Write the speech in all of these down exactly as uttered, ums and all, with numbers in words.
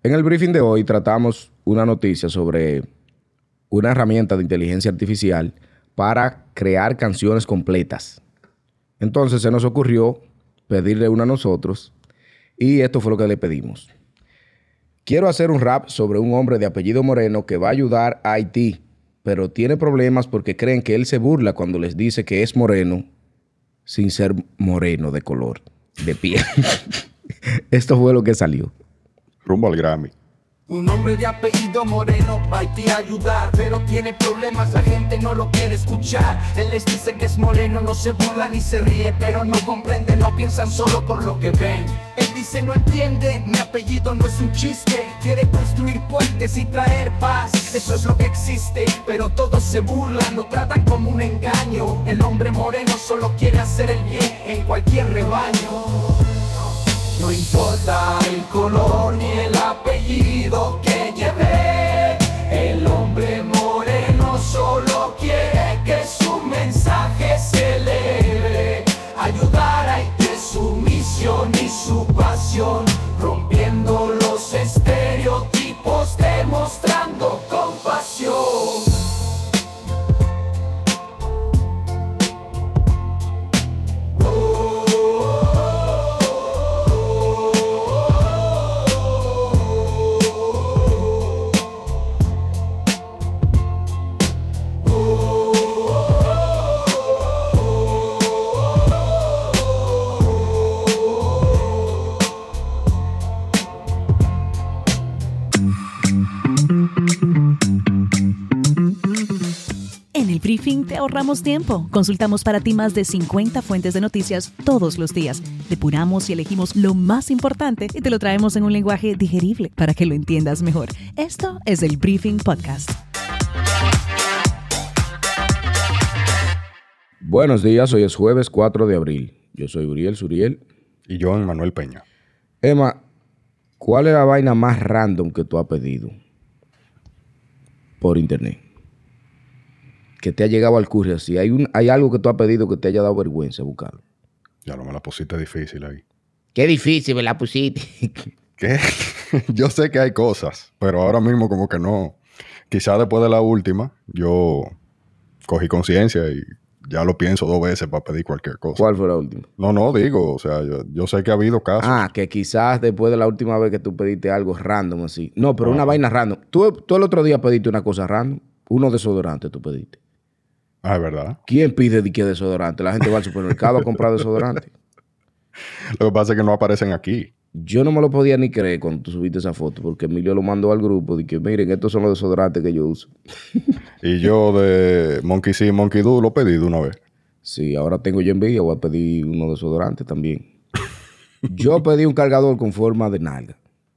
En el briefing de hoy tratamos una noticia sobre una herramienta de inteligencia artificial para crear canciones completas. Entonces se nos ocurrió pedirle una a nosotros y esto fue lo que le pedimos. Quiero hacer un rap sobre un hombre de apellido Moreno que va a ayudar a Haití, pero tiene problemas porque creen que él se burla cuando les dice que es moreno sin ser moreno de color, de piel. Esto fue lo que salió. Rumbo al Grammy. Un hombre de apellido Moreno va a Haití a ayudar, pero tiene problemas, la gente no lo quiere escuchar. Él les dice que es moreno, no se burla ni se ríe, pero no comprenden, no piensan solo por lo que ven. Él dice no entiende, mi apellido no es un chiste, quiere construir puentes y traer paz, eso es lo que existe, pero todos se burlan, lo tratan como un engaño. El hombre moreno solo quiere hacer el bien en cualquier rebaño. No importa el color ni el apellido que lleve, el hombre moreno solo quiere que su mensaje se eleve. Ayudar a Haití es su misión y su pasión, rompiendo los estereotipos, demostrando compasión. Briefing te ahorramos tiempo. Consultamos para ti más de cincuenta fuentes de noticias todos los días. Depuramos y elegimos lo más importante y te lo traemos en un lenguaje digerible para que lo entiendas mejor. Esto es el Briefing Podcast. Buenos días, hoy es jueves cuatro de abril. Yo soy Uriel Suriel. Y yo, Manuel Peña. Emma, ¿cuál es la vaina más random que tú has pedido por internet? Que te ha llegado al courier. Si hay, un, hay algo que tú has pedido que te haya dado vergüenza buscarlo. Ya no me la pusiste difícil ahí. Qué difícil me la pusiste. ¿Qué? Yo sé que hay cosas, pero ahora mismo como que no. Quizás después de la última, yo cogí conciencia y ya lo pienso dos veces para pedir cualquier cosa. ¿Cuál fue la última? No, no, digo, o sea, yo, yo sé que ha habido casos. Ah, que quizás después de la última vez que tú pediste algo random así. No, pero ah. una vaina random. Tú, tú el otro día pediste una cosa random. Uno desodorante tú pediste. Ah, es verdad. ¿Quién pide de qué desodorante? La gente va al supermercado a comprar desodorante. Lo que pasa es que no aparecen aquí. Yo no me lo podía ni creer cuando tú subiste esa foto, porque Emilio lo mandó al grupo y que miren, estos son los desodorantes que yo uso. Y yo de Monkey See, Monkey Do lo pedí de una vez. Sí, ahora tengo yo envidia, voy a pedir unos desodorantes también. Yo pedí un cargador con forma de nalga.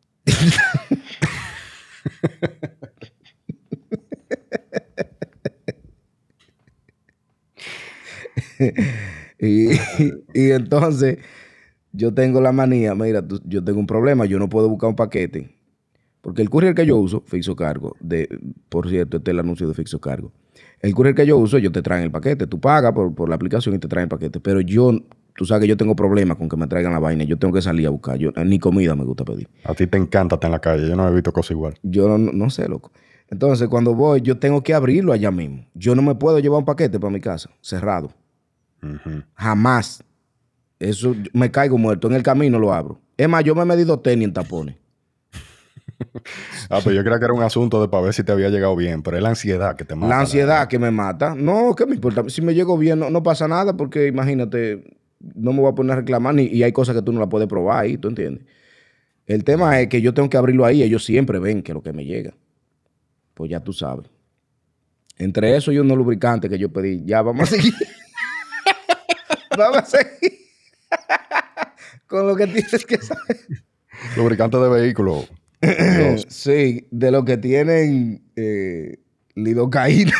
y, y entonces yo tengo la manía, mira, tú, yo tengo un problema, yo no puedo buscar un paquete, porque el courier que yo uso, Fixo Cargo, de, por cierto, este es el anuncio de Fixo Cargo, el courier que yo uso, ellos te traen el paquete, tú pagas por, por la aplicación y te traen el paquete, pero yo, tú sabes que yo tengo problemas con que me traigan la vaina, yo tengo que salir a buscar, yo, ni comida me gusta pedir. A ti te encanta estar en la calle, yo no he visto cosa igual. Yo no, no, no sé, loco. Entonces, cuando voy, yo tengo que abrirlo allá mismo. Yo no me puedo llevar un paquete para mi casa, cerrado. Uh-huh. Jamás. Eso me caigo muerto. En el camino lo abro. Es más, yo me he medido tenis en tapones. Ah, pues yo creía que era un asunto de para ver si te había llegado bien, pero es la ansiedad que te mata. La ansiedad que me mata. No, ¿qué me importa? Si me llego bien, no, no pasa nada, porque imagínate, no me voy a poner a reclamar ni, y hay cosas que tú no las puedes probar ahí, ¿tú entiendes? El tema es que yo tengo que abrirlo ahí. Ellos siempre ven que es lo que me llega. Pues ya tú sabes. Entre eso y unos lubricantes que yo pedí. Ya, vamos a seguir. Vamos a seguir. Con lo que tienes que saber. Lubricantes de vehículo. Sí, de lo que tienen eh, lidocaína.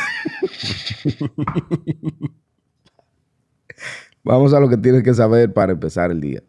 Vamos a lo que tienes que saber para empezar el día.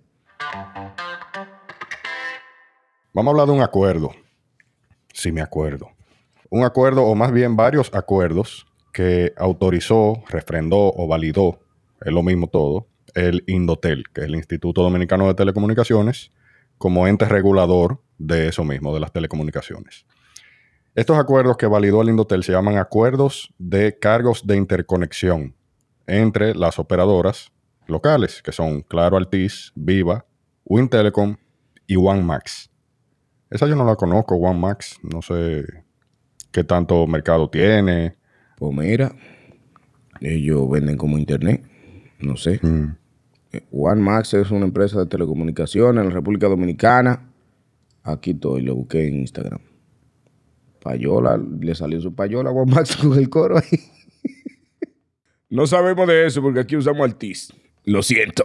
Vamos a hablar de un acuerdo. Sí, me acuerdo. Un acuerdo, o más bien varios acuerdos, que autorizó, refrendó o validó, es lo mismo todo, el INDOTEL, que es el Instituto Dominicano de Telecomunicaciones, como ente regulador de eso mismo, de las telecomunicaciones. Estos acuerdos que validó el Indotel se llaman acuerdos de cargos de interconexión entre las operadoras locales, que son Claro, Altiz, Viva, Wind Telecom y OneMax. Esa yo no la conozco, OneMax. No sé qué tanto mercado tiene. Pues mira, ellos venden como internet. No sé. Mm. OneMax es una empresa de telecomunicaciones en la República Dominicana. Aquí estoy, lo busqué en Instagram. Payola, le salió su payola a OneMax con el coro ahí. No sabemos de eso porque aquí usamos Altiz. Lo siento.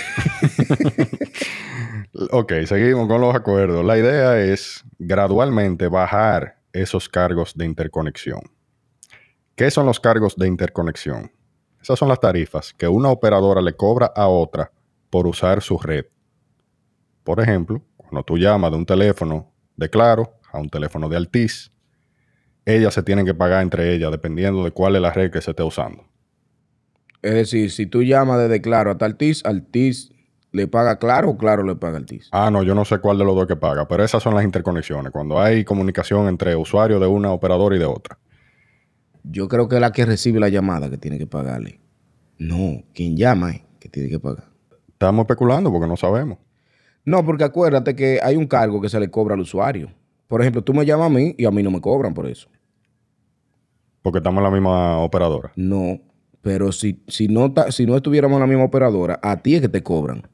Ok, seguimos con los acuerdos. La idea es gradualmente bajar esos cargos de interconexión. ¿Qué son los cargos de interconexión? Esas son las tarifas que una operadora le cobra a otra por usar su red. Por ejemplo, cuando tú llamas de un teléfono de Claro a un teléfono de Altiz, ellas se tienen que pagar entre ellas dependiendo de cuál es la red que se esté usando. Es decir, si tú llamas desde Claro hasta Altiz, Altiz le paga Claro o Claro le paga Altiz. Ah, no, yo no sé cuál de los dos que paga, pero esas son las interconexiones, cuando hay comunicación entre usuarios de una operadora y de otra. Yo creo que es la que recibe la llamada que tiene que pagarle. No, quien llama es que tiene que pagar. Estamos especulando porque no sabemos. No, porque acuérdate que hay un cargo que se le cobra al usuario. Por ejemplo, tú me llamas a mí y a mí no me cobran por eso. Porque estamos en la misma operadora. No, pero si, si, no, ta- si no estuviéramos en la misma operadora, a ti es que te cobran.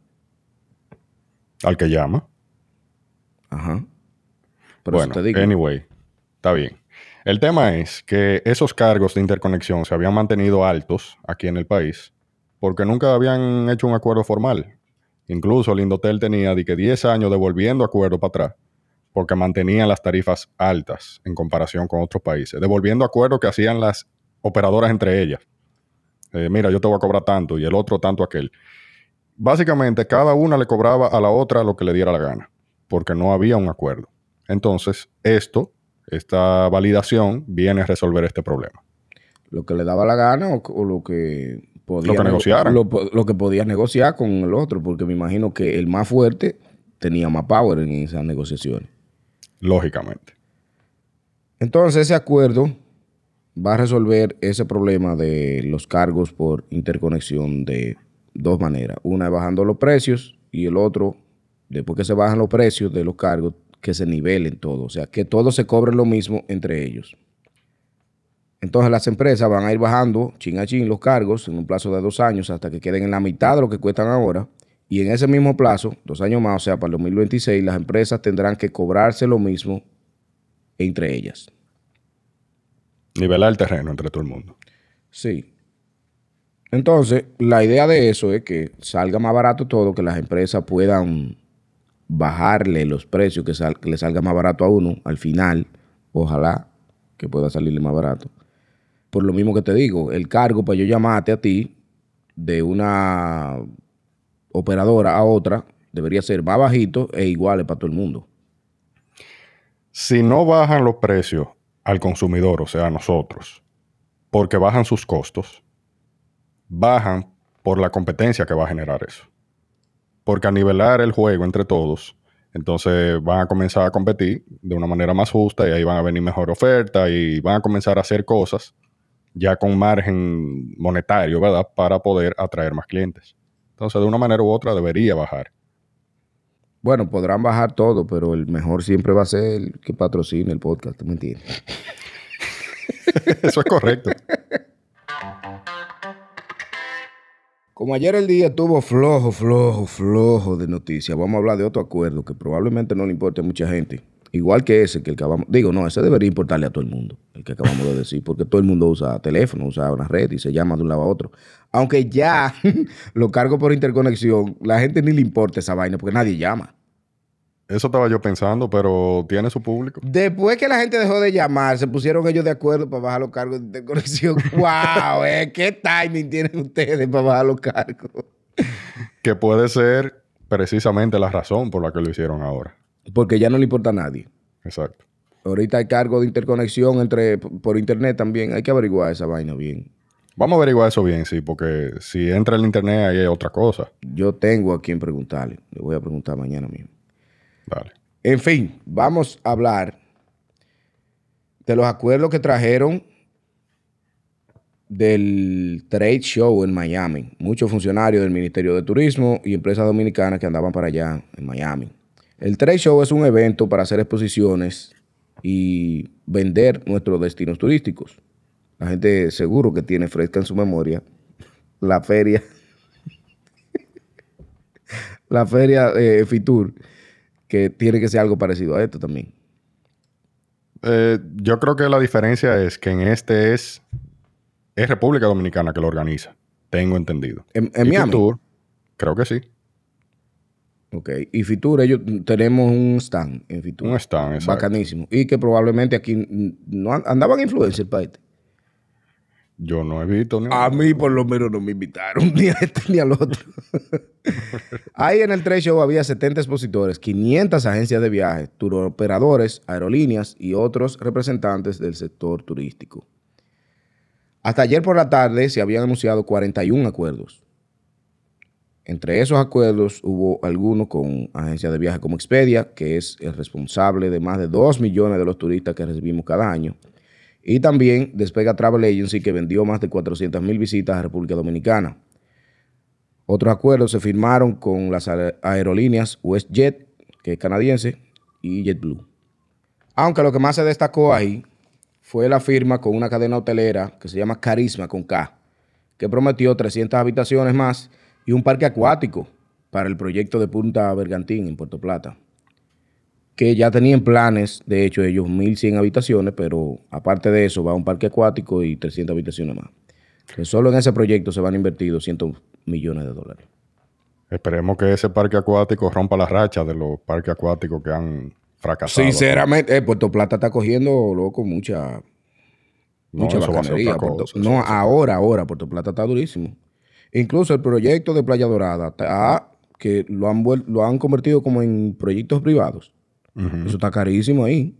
Al que llama. Ajá. Por Bueno, eso te digo. anyway, está bien. El tema es que esos cargos de interconexión se habían mantenido altos aquí en el país porque nunca habían hecho un acuerdo formal. Incluso el Indotel tenía de que diez años devolviendo acuerdo para atrás porque mantenían las tarifas altas en comparación con otros países. Devolviendo acuerdos que hacían las operadoras entre ellas. Eh, mira, yo te voy a cobrar tanto y el otro tanto aquel. Básicamente, cada una le cobraba a la otra lo que le diera la gana porque no había un acuerdo. Entonces, esto... Esta validación viene a resolver este problema. Lo que le daba la gana o, o lo que podía Lo que negociaran. Lo, lo que podías negociar con el otro, porque me imagino que el más fuerte tenía más power en esas negociaciones. Lógicamente. Entonces, ese acuerdo va a resolver ese problema de los cargos por interconexión de dos maneras. Una es bajando los precios y el otro, después que se bajan los precios de los cargos, que se nivelen todo, o sea, que todos se cobren lo mismo entre ellos. Entonces las empresas van a ir bajando chin a chin los cargos en un plazo de dos años hasta que queden en la mitad de lo que cuestan ahora, y en ese mismo plazo, dos años más, o sea, para el dos mil veintiséis, las empresas tendrán que cobrarse lo mismo entre ellas. Nivelar el terreno entre todo el mundo. Sí. Entonces, la idea de eso es que salga más barato todo, que las empresas puedan bajarle los precios, que, sal, que le salga más barato a uno al final, ojalá que pueda salirle más barato. Por lo mismo que te digo, el cargo para yo llamarte a ti de una operadora a otra debería ser más bajito e iguales para todo el mundo. Si no bajan los precios al consumidor, o sea, a nosotros, porque bajan sus costos, bajan por la competencia que va a generar eso. Porque a nivelar el juego entre todos, entonces van a comenzar a competir de una manera más justa y ahí van a venir mejor oferta y van a comenzar a hacer cosas ya con margen monetario, ¿verdad? Para poder atraer más clientes. Entonces, de una manera u otra debería bajar. Bueno, podrán bajar todo, pero el mejor siempre va a ser el que patrocine el podcast, ¿tú me entiendes? Eso es correcto. Como ayer el día estuvo flojo, flojo, flojo de noticias, vamos a hablar de otro acuerdo que probablemente no le importe a mucha gente. Igual que ese que acabamos... Digo, no, ese debería importarle a todo el mundo, el que acabamos de decir, porque todo el mundo usa teléfono, usa una red y se llama de un lado a otro. Aunque ya lo cargo por interconexión, la gente ni le importa esa vaina porque nadie llama. Eso estaba yo pensando, pero tiene su público. Después que la gente dejó de llamar, se pusieron ellos de acuerdo para bajar los cargos de interconexión. ¡Wow! Eh, ¿Qué timing tienen ustedes para bajar los cargos? Que puede ser precisamente la razón por la que lo hicieron ahora. Porque ya no le importa a nadie. Exacto. Ahorita hay cargo de interconexión entre por internet también. Hay que averiguar esa vaina bien. Vamos a averiguar eso bien, sí, porque si entra el internet ahí hay otra cosa. Yo tengo a quien preguntarle. Le voy a preguntar mañana mismo. Vale. En fin, vamos a hablar de los acuerdos que trajeron del Trade Show en Miami. Muchos funcionarios del Ministerio de Turismo y empresas dominicanas que andaban para allá en Miami. El Trade Show es un evento para hacer exposiciones y vender nuestros destinos turísticos. La gente seguro que tiene fresca en su memoria la feria, la feria eh, Fitur, que tiene que ser algo parecido a esto también. Eh, yo creo que la diferencia es que en este es, es República Dominicana que lo organiza. Tengo entendido. En, en Y Miami. Fitur, creo que sí. Ok. Y Fitur, ellos tenemos un stand en Fitur. Un stand, exacto. Bacanísimo. Y que probablemente aquí no andaban influencers para este. Yo no he visto ni A mí por lo menos no me invitaron ni a este ni al otro. Ahí en el Trade Show había setenta expositores, quinientas agencias de viajes, turoperadores, aerolíneas y otros representantes del sector turístico. Hasta ayer por la tarde se habían anunciado cuarenta y un acuerdos. Entre esos acuerdos hubo algunos con agencias de viajes como Expedia, que es el responsable de más de dos millones de los turistas que recibimos cada año. Y también Despega Travel Agency, que vendió más de cuatrocientas mil visitas a República Dominicana. Otros acuerdos se firmaron con las aerolíneas WestJet, que es canadiense, y JetBlue. Aunque lo que más se destacó ahí fue la firma con una cadena hotelera que se llama Carisma, con K, que prometió trescientas habitaciones más y un parque acuático para el proyecto de Punta Bergantín en Puerto Plata, que ya tenían planes, de hecho ellos mil cien habitaciones, pero aparte de eso va un parque acuático y trescientas habitaciones más. Que solo en ese proyecto se van a invertir doscientos millones de dólares. Esperemos que ese parque acuático rompa la racha de los parques acuáticos que han fracasado. Sinceramente, eh, Puerto Plata está cogiendo, loco, mucha, No, mucha eso va a ser bacanería. otra Puerto- cosa, no, eso va a ser- ahora, ahora, Puerto Plata está durísimo. Incluso el proyecto de Playa Dorada, está, que lo han, vuel- lo han convertido como en proyectos privados. Ujú. Eso está carísimo ahí.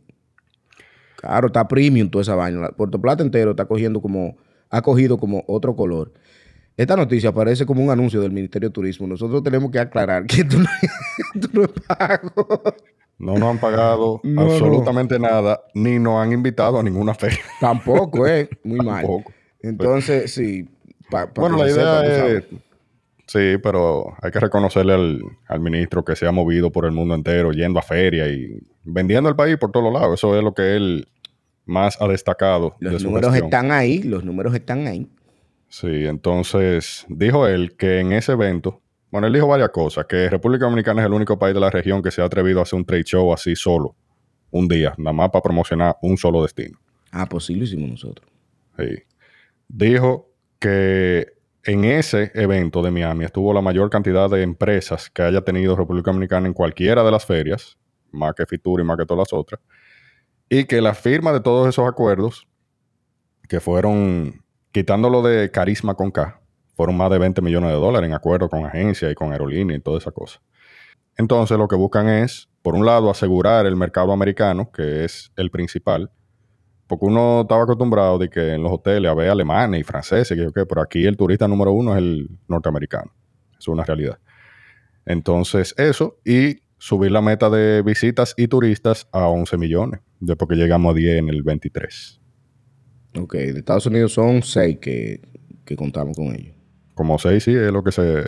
Claro, está premium toda esa vaina. La- Puerto Plata entero está cogiendo como, ha cogido como otro color. Esta noticia parece como un anuncio del Ministerio de Turismo. Nosotros tenemos que aclarar que esto no, esto no es pago. No nos han pagado No, absolutamente nada, ni nos han invitado a ninguna feria. Tampoco, ¿eh? Muy mal. Tampoco. Entonces, sí. pa- pa Bueno, que la se idea sepa, tú es... sabes. Sí, pero hay que reconocerle al, al ministro que se ha movido por el mundo entero, yendo a feria y vendiendo el país por todos lados. Eso es lo que él más ha destacado de Los su números gestión. están ahí, los números están ahí. Sí, entonces dijo él que en ese evento, bueno, él dijo varias cosas, que República Dominicana es el único país de la región que se ha atrevido a hacer un trade show así solo, un día, nada más para promocionar un solo destino. Ah, pues sí lo hicimos nosotros. Sí. Dijo que en ese evento de Miami estuvo la mayor cantidad de empresas que haya tenido República Dominicana en cualquiera de las ferias, más que Fitur y más que todas las otras, y que la firma de todos esos acuerdos, que fueron, quitándolo de Carisma con K, fueron más de veinte millones de dólares en acuerdo con agencias y con aerolíneas y toda esa cosa. Entonces lo que buscan es, por un lado, asegurar el mercado americano, que es el principal, porque uno estaba acostumbrado de que en los hoteles había alemanes y franceses, que yo qué, pero aquí el turista número uno es el norteamericano. Eso es una realidad. Entonces, eso, y subir la meta de visitas y turistas a once millones, después que llegamos a diez en el veintitrés. Ok, de Estados Unidos son seis que, que contamos con ellos. Como seis, sí, es lo que se,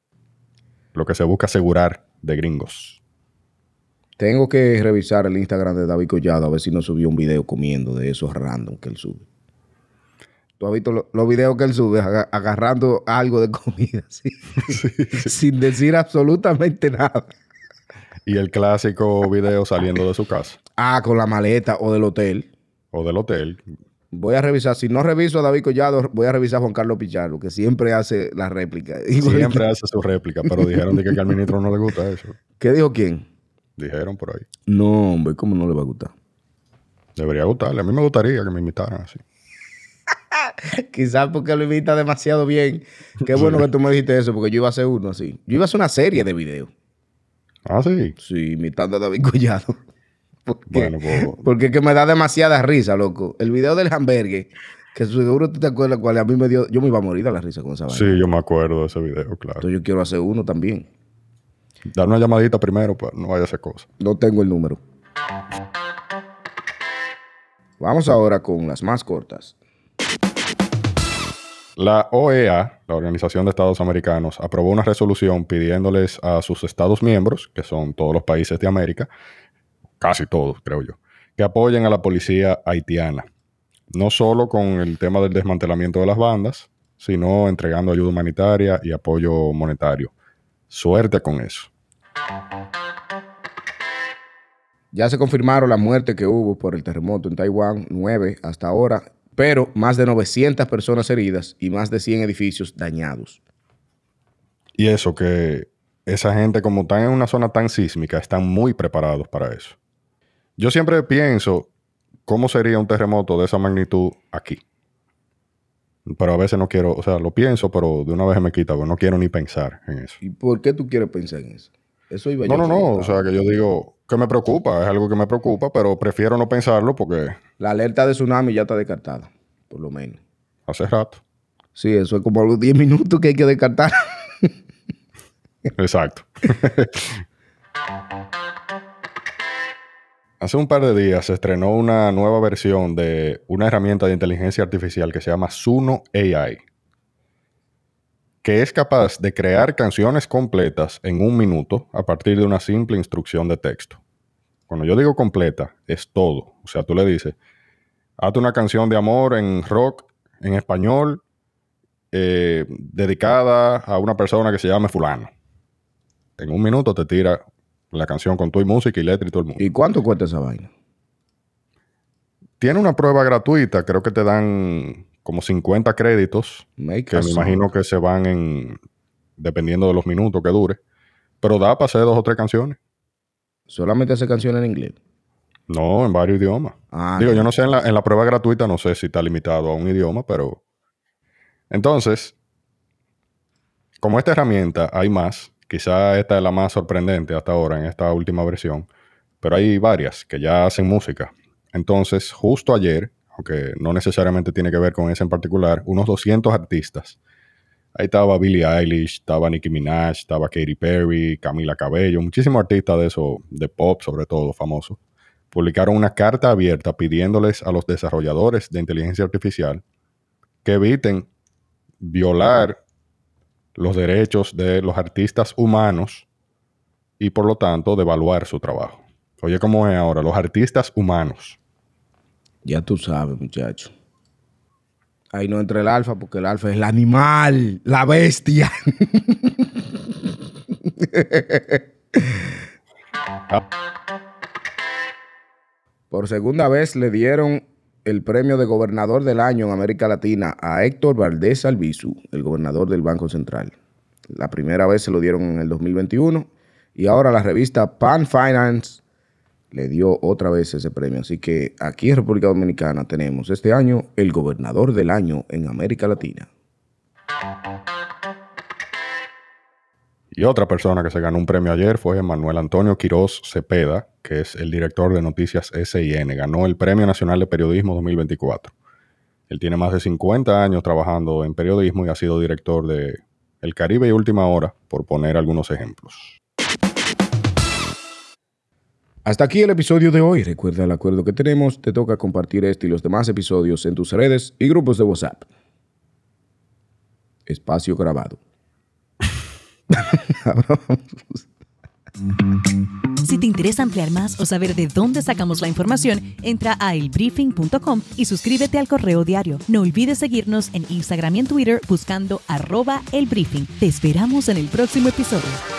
lo que se busca asegurar de gringos. Tengo que revisar el Instagram de David Collado a ver si no subió un video comiendo de esos random que él sube. ¿Tú has visto lo- los videos que él sube aga- agarrando algo de comida así? Sin decir absolutamente nada? Y el clásico video saliendo de su casa Ah, con la maleta o del hotel. o del hotel. Voy a revisar. Si no reviso a David Collado, voy a revisar a Juan Carlos Pichardo, que siempre hace la réplica. Siempre hace su réplica, pero dijeron de que, que al ministro no le gusta eso. ¿Qué dijo quién? Dijeron por ahí. No, hombre, ¿cómo no le va a gustar? Debería gustarle. A mí me gustaría que me invitaran así. Quizás porque lo imita demasiado bien. Qué bueno que tú me dijiste eso, porque yo iba a hacer uno así. Yo iba a hacer una serie de videos. Ah, sí. Sí, imitando a David Collado. Porque, Bueno, pues- porque es que me da demasiada risa, loco. El video del hamburgues, que seguro tú te acuerdas cuál a mí me dio. Yo me iba a morir de la risa con esa vaina. Sí, yo me acuerdo de ese video, claro. Entonces yo quiero hacer uno también. Dar una llamadita primero, pues no vaya a hacer cosas. No tengo el número. Vamos ahora con las más cortas. La O E A, la Organización de Estados Americanos, aprobó una resolución pidiéndoles a sus Estados miembros, que son todos los países de América, casi todos, creo yo, que apoyen a la policía haitiana. No solo con el tema del desmantelamiento de las bandas, sino entregando ayuda humanitaria y apoyo monetario. Suerte con eso. Ya se confirmaron las muertes que hubo por el terremoto en Taiwán, nueve hasta ahora, pero más de novecientas personas heridas y más de cien edificios dañados. Y eso, que esa gente, como están en una zona tan sísmica, están muy preparados para eso. Yo siempre pienso cómo sería un terremoto de esa magnitud aquí. Pero a veces no quiero, o sea, lo pienso, pero de una vez me quita, porque no quiero ni pensar en eso. ¿Y por qué tú quieres pensar en eso? Eso iba No, yo no, a no, preguntar. o sea, que yo digo que me preocupa, es algo que me preocupa, pero prefiero no pensarlo porque La alerta de tsunami ya está descartada, por lo menos. hace rato. Sí, eso es como a los diez minutos que hay que descartar. Exacto. Hace un par de días se estrenó una nueva versión de una herramienta de inteligencia artificial que se llama Suno A I, que es capaz de crear canciones completas en un minuto a partir de una simple instrucción de texto. Cuando yo digo completa, es todo. O sea, tú le dices, hazte una canción de amor en rock, en español, eh, dedicada a una persona que se llame fulano. En un minuto te tira la canción con tu música y letra y todo el mundo. ¿Y cuánto cuesta esa vaina? Tiene una prueba gratuita, creo que te dan como cincuenta créditos, Make que a me song. imagino que se van en, dependiendo de los minutos que dure, pero da para hacer dos o tres canciones. ¿Solamente hace canciones en inglés? No, en varios idiomas. Ah, Digo, no. yo no sé, en la, en la prueba gratuita no sé si está limitado a un idioma, pero... Entonces, como esta herramienta hay más, quizá esta es la más sorprendente hasta ahora en esta última versión, pero hay varias que ya hacen música. Entonces, justo ayer, aunque no necesariamente tiene que ver con esa en particular, unos doscientos artistas. Ahí estaba Billie Eilish, estaba Nicki Minaj, estaba Katy Perry, Camila Cabello, muchísimos artistas de eso, de pop sobre todo, famosos. Publicaron una carta abierta pidiéndoles a los desarrolladores de inteligencia artificial que eviten violar los derechos de los artistas humanos y por lo tanto devaluar su trabajo. Oye, ¿cómo es ahora? Los artistas humanos. Ya tú sabes, muchacho. Ahí no entra el alfa porque el alfa es el animal, la bestia. Por segunda vez le dieron el premio de gobernador del año en América Latina a Héctor Valdés Albizu, el gobernador del Banco Central. La primera vez se lo dieron en el dos mil veintiuno y ahora la revista Pan Finance le dio otra vez ese premio. Así que aquí en República Dominicana tenemos este año el gobernador del año en América Latina. Y otra persona que se ganó un premio ayer fue Manuel Antonio Quiroz Cepeda, que es el director de Noticias S I N. Ganó el Premio Nacional de Periodismo dos mil veinticuatro. Él tiene más de cincuenta años trabajando en periodismo y ha sido director de El Caribe y Última Hora, por poner algunos ejemplos. Hasta aquí el episodio de hoy. Recuerda el acuerdo que tenemos. Te toca compartir este y los demás episodios en tus redes y grupos de WhatsApp. Espacio grabado. Si te interesa ampliar más o saber de dónde sacamos la información, entra a el briefing punto com y suscríbete al correo diario. No olvides seguirnos en Instagram y en Twitter buscando arroba elbriefing. Te esperamos en el próximo episodio.